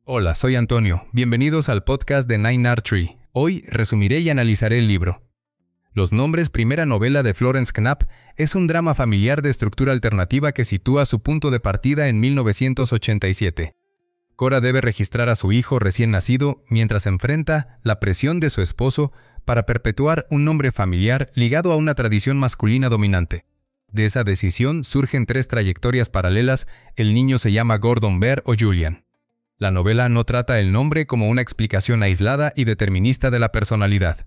Hola, soy Antonio. Bienvenidos al podcast de 9 Tree. Hoy resumiré y analizaré el libro. Los Nombres, primera novela de Florence Knapp, es un drama familiar de estructura alternativa que sitúa su punto de partida en 1987. Cora debe registrar a su hijo recién nacido mientras enfrenta la presión de su esposo para perpetuar un nombre familiar ligado a una tradición masculina dominante. De esa decisión surgen tres trayectorias paralelas. El niño se llama Gordon Bear o Julian. La novela no trata el nombre como una explicación aislada y determinista de la personalidad.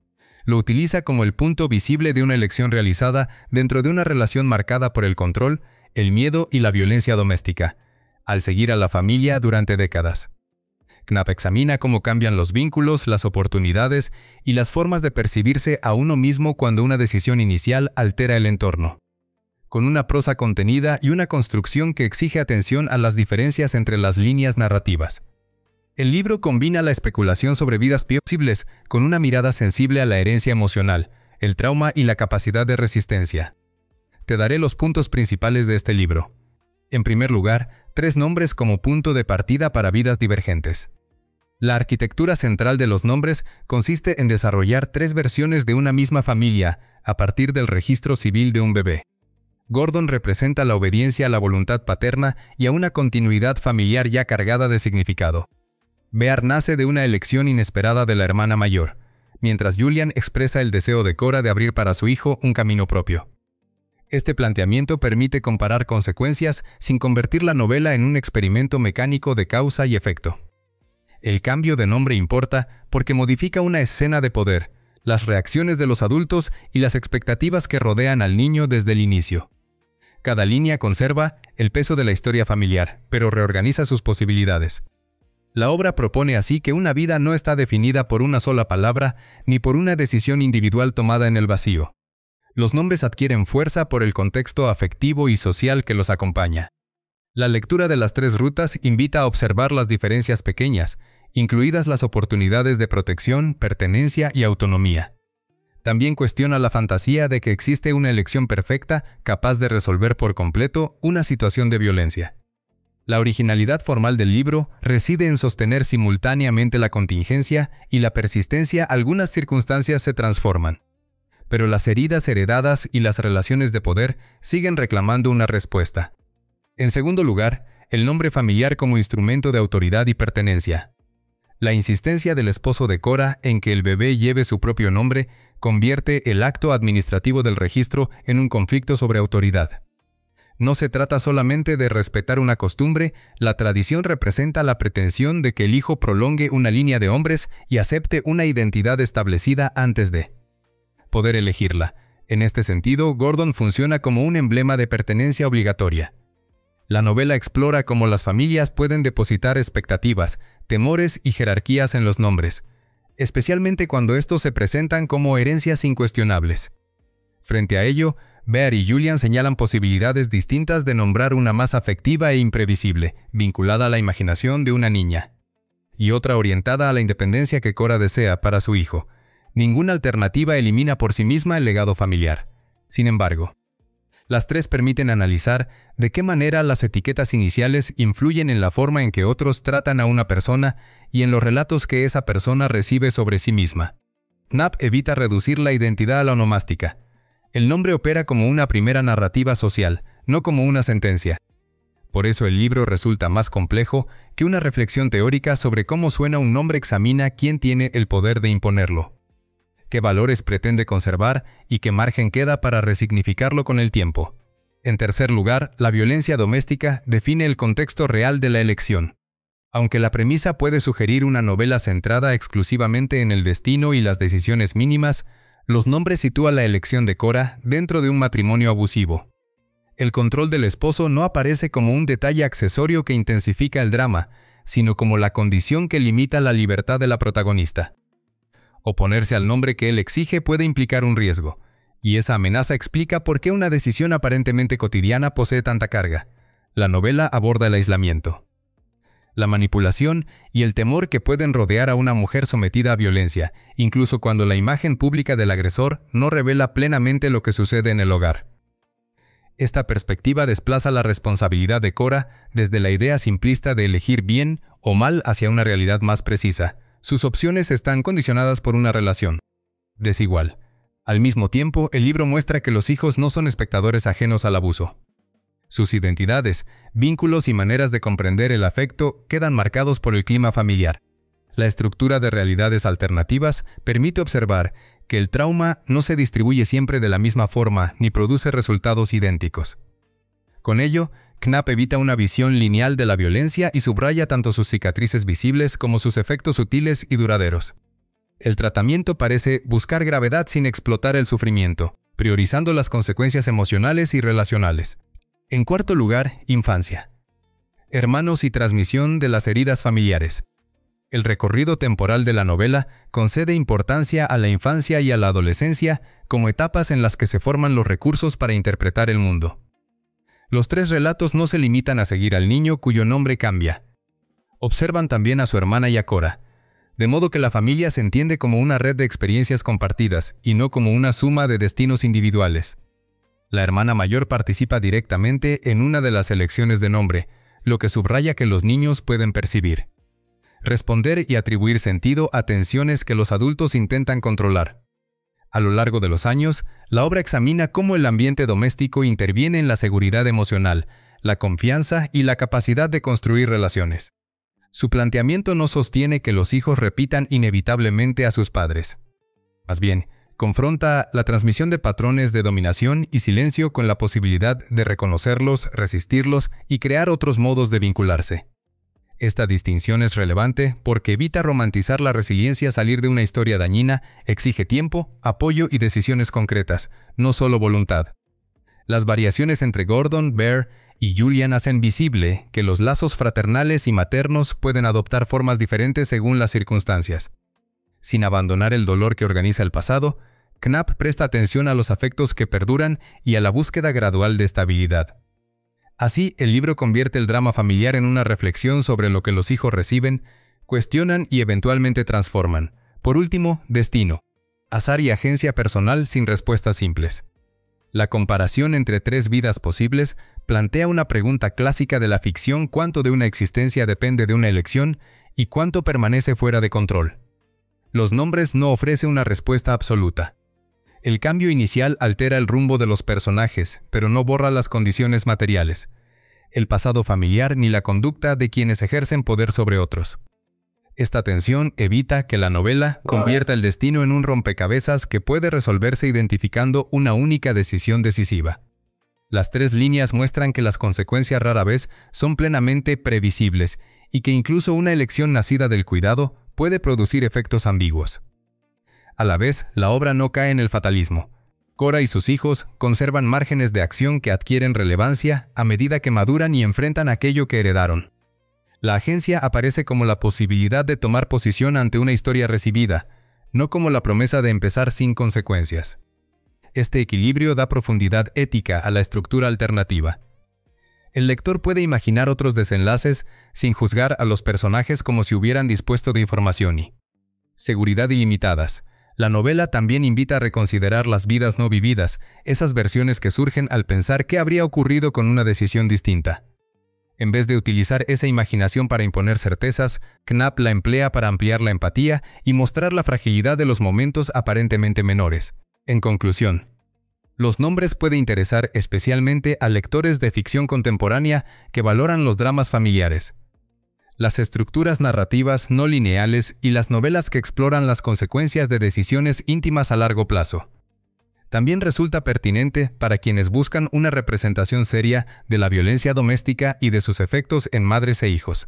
Lo utiliza como el punto visible de una elección realizada dentro de una relación marcada por el control, el miedo y la violencia doméstica, al seguir a la familia durante décadas. Knapp examina cómo cambian los vínculos, las oportunidades y las formas de percibirse a uno mismo cuando una decisión inicial altera el entorno. Con una prosa contenida y una construcción que exige atención a las diferencias entre las líneas narrativas. El libro combina la especulación sobre vidas posibles con una mirada sensible a la herencia emocional, el trauma y la capacidad de resistencia. Te daré los puntos principales de este libro. En primer lugar, tres nombres como punto de partida para vidas divergentes. La arquitectura central de los nombres consiste en desarrollar tres versiones de una misma familia a partir del registro civil de un bebé. Gordon representa la obediencia a la voluntad paterna y a una continuidad familiar ya cargada de significado. Bear nace de una elección inesperada de la hermana mayor, mientras Julian expresa el deseo de Cora de abrir para su hijo un camino propio. Este planteamiento permite comparar consecuencias sin convertir la novela en un experimento mecánico de causa y efecto. El cambio de nombre importa porque modifica una escena de poder, las reacciones de los adultos y las expectativas que rodean al niño desde el inicio. Cada línea conserva el peso de la historia familiar, pero reorganiza sus posibilidades. La obra propone así que una vida no está definida por una sola palabra ni por una decisión individual tomada en el vacío. Los nombres adquieren fuerza por el contexto afectivo y social que los acompaña. La lectura de las tres rutas invita a observar las diferencias pequeñas, incluidas las oportunidades de protección, pertenencia y autonomía. También cuestiona la fantasía de que existe una elección perfecta capaz de resolver por completo una situación de violencia. La originalidad formal del libro reside en sostener simultáneamente la contingencia y la persistencia. Algunas circunstancias se transforman, pero las heridas heredadas y las relaciones de poder siguen reclamando una respuesta. En segundo lugar, el nombre familiar como instrumento de autoridad y pertenencia. La insistencia del esposo de Cora en que el bebé lleve su propio nombre convierte el acto administrativo del registro en un conflicto sobre autoridad. No se trata solamente de respetar una costumbre, la tradición representa la pretensión de que el hijo prolongue una línea de hombres y acepte una identidad establecida antes de poder elegirla. En este sentido, Gordon funciona como un emblema de pertenencia obligatoria. La novela explora cómo las familias pueden depositar expectativas, temores y jerarquías en los nombres, especialmente cuando estos se presentan como herencias incuestionables. Frente a ello, Bear y Julian señalan posibilidades distintas de nombrar una más afectiva e imprevisible, vinculada a la imaginación de una niña, y otra orientada a la independencia que Cora desea para su hijo. Ninguna alternativa elimina por sí misma el legado familiar. Sin embargo, las tres permiten analizar de qué manera las etiquetas iniciales influyen en la forma en que otros tratan a una persona y en los relatos que esa persona recibe sobre sí misma. Knapp evita reducir la identidad a la onomástica. El nombre opera como una primera narrativa social, no como una sentencia. Por eso el libro resulta más complejo que una reflexión teórica sobre cómo suena un nombre. Examina quién tiene el poder de imponerlo, qué valores pretende conservar y qué margen queda para resignificarlo con el tiempo. En tercer lugar, la violencia doméstica define el contexto real de la elección. Aunque la premisa puede sugerir una novela centrada exclusivamente en el destino y las decisiones mínimas, Los Nombres sitúa la elección de Cora dentro de un matrimonio abusivo. El control del esposo no aparece como un detalle accesorio que intensifica el drama, sino como la condición que limita la libertad de la protagonista. Oponerse al nombre que él exige puede implicar un riesgo, y esa amenaza explica por qué una decisión aparentemente cotidiana posee tanta carga. La novela aborda el aislamiento, la manipulación y el temor que pueden rodear a una mujer sometida a violencia, incluso cuando la imagen pública del agresor no revela plenamente lo que sucede en el hogar. Esta perspectiva desplaza la responsabilidad de Cora desde la idea simplista de elegir bien o mal hacia una realidad más precisa. Sus opciones están condicionadas por una relación desigual. Al mismo tiempo, el libro muestra que los hijos no son espectadores ajenos al abuso. Sus identidades, vínculos y maneras de comprender el afecto quedan marcados por el clima familiar. La estructura de realidades alternativas permite observar que el trauma no se distribuye siempre de la misma forma ni produce resultados idénticos. Con ello, Knapp evita una visión lineal de la violencia y subraya tanto sus cicatrices visibles como sus efectos sutiles y duraderos. El tratamiento parece buscar gravedad sin explotar el sufrimiento, priorizando las consecuencias emocionales y relacionales. En cuarto lugar, infancia. Hermanos y transmisión de las heridas familiares. El recorrido temporal de la novela concede importancia a la infancia y a la adolescencia como etapas en las que se forman los recursos para interpretar el mundo. Los tres relatos no se limitan a seguir al niño cuyo nombre cambia. Observan también a su hermana y a Cora, de modo que la familia se entiende como una red de experiencias compartidas y no como una suma de destinos individuales. La hermana mayor participa directamente en una de las elecciones de nombre, lo que subraya que los niños pueden percibir, responder y atribuir sentido a tensiones que los adultos intentan controlar. A lo largo de los años, la obra examina cómo el ambiente doméstico interviene en la seguridad emocional, la confianza y la capacidad de construir relaciones. Su planteamiento no sostiene que los hijos repitan inevitablemente a sus padres. Más bien, confronta la transmisión de patrones de dominación y silencio con la posibilidad de reconocerlos, resistirlos y crear otros modos de vincularse. Esta distinción es relevante porque evita romantizar la resiliencia. Salir de una historia dañina exige tiempo, apoyo y decisiones concretas, no solo voluntad. Las variaciones entre Gordon, Bear y Julian hacen visible que los lazos fraternales y maternos pueden adoptar formas diferentes según las circunstancias. Sin abandonar el dolor que organiza el pasado, Knapp presta atención a los afectos que perduran y a la búsqueda gradual de estabilidad. Así, el libro convierte el drama familiar en una reflexión sobre lo que los hijos reciben, cuestionan y eventualmente transforman. Por último, destino, azar y agencia personal sin respuestas simples. La comparación entre tres vidas posibles plantea una pregunta clásica de la ficción: ¿cuánto de una existencia depende de una elección y cuánto permanece fuera de control? Los nombres no ofrecen una respuesta absoluta. El cambio inicial altera el rumbo de los personajes, pero no borra las condiciones materiales, el pasado familiar ni la conducta de quienes ejercen poder sobre otros. Esta tensión evita que la novela convierta el destino en un rompecabezas que puede resolverse identificando una única decisión decisiva. Las tres líneas muestran que las consecuencias rara vez son plenamente previsibles y que incluso una elección nacida del cuidado puede producir efectos ambiguos. A la vez, la obra no cae en el fatalismo. Cora y sus hijos conservan márgenes de acción que adquieren relevancia a medida que maduran y enfrentan aquello que heredaron. La agencia aparece como la posibilidad de tomar posición ante una historia recibida, no como la promesa de empezar sin consecuencias. Este equilibrio da profundidad ética a la estructura alternativa. El lector puede imaginar otros desenlaces sin juzgar a los personajes como si hubieran dispuesto de información y seguridad ilimitadas. La novela también invita a reconsiderar las vidas no vividas, esas versiones que surgen al pensar qué habría ocurrido con una decisión distinta. En vez de utilizar esa imaginación para imponer certezas, Knapp la emplea para ampliar la empatía y mostrar la fragilidad de los momentos aparentemente menores. En conclusión, Los nombres pueden interesar especialmente a lectores de ficción contemporánea que valoran los dramas familiares, las estructuras narrativas no lineales y las novelas que exploran las consecuencias de decisiones íntimas a largo plazo. También resulta pertinente para quienes buscan una representación seria de la violencia doméstica y de sus efectos en madres e hijos,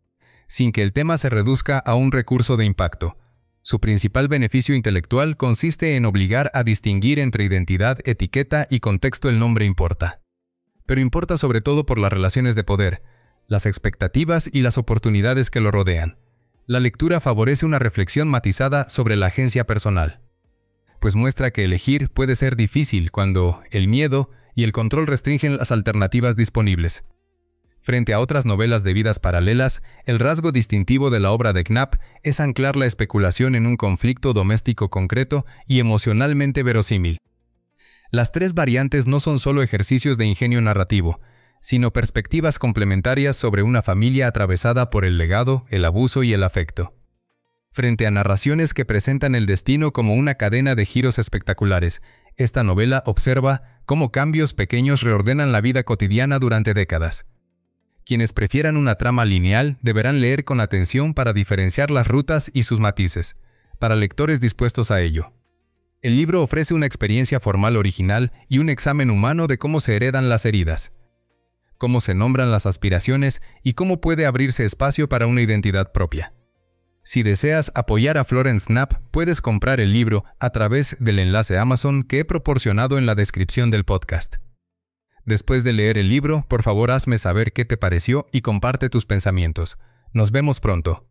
sin que el tema se reduzca a un recurso de impacto. Su principal beneficio intelectual consiste en obligar a distinguir entre identidad, etiqueta y contexto. El nombre importa. Pero importa sobre todo por las relaciones de poder, las expectativas y las oportunidades que lo rodean. La lectura favorece una reflexión matizada sobre la agencia personal, pues muestra que elegir puede ser difícil cuando el miedo y el control restringen las alternativas disponibles. Frente a otras novelas de vidas paralelas, el rasgo distintivo de la obra de Knapp es anclar la especulación en un conflicto doméstico concreto y emocionalmente verosímil. Las tres variantes no son solo ejercicios de ingenio narrativo, sino perspectivas complementarias sobre una familia atravesada por el legado, el abuso y el afecto. Frente a narraciones que presentan el destino como una cadena de giros espectaculares, esta novela observa cómo cambios pequeños reordenan la vida cotidiana durante décadas. Quienes prefieran una trama lineal deberán leer con atención para diferenciar las rutas y sus matices, para lectores dispuestos a ello. El libro ofrece una experiencia formal original y un examen humano de cómo se heredan las heridas, cómo se nombran las aspiraciones y cómo puede abrirse espacio para una identidad propia. Si deseas apoyar a Florence Knapp, puedes comprar el libro a través del enlace Amazon que he proporcionado en la descripción del podcast. Después de leer el libro, por favor hazme saber qué te pareció y comparte tus pensamientos. Nos vemos pronto.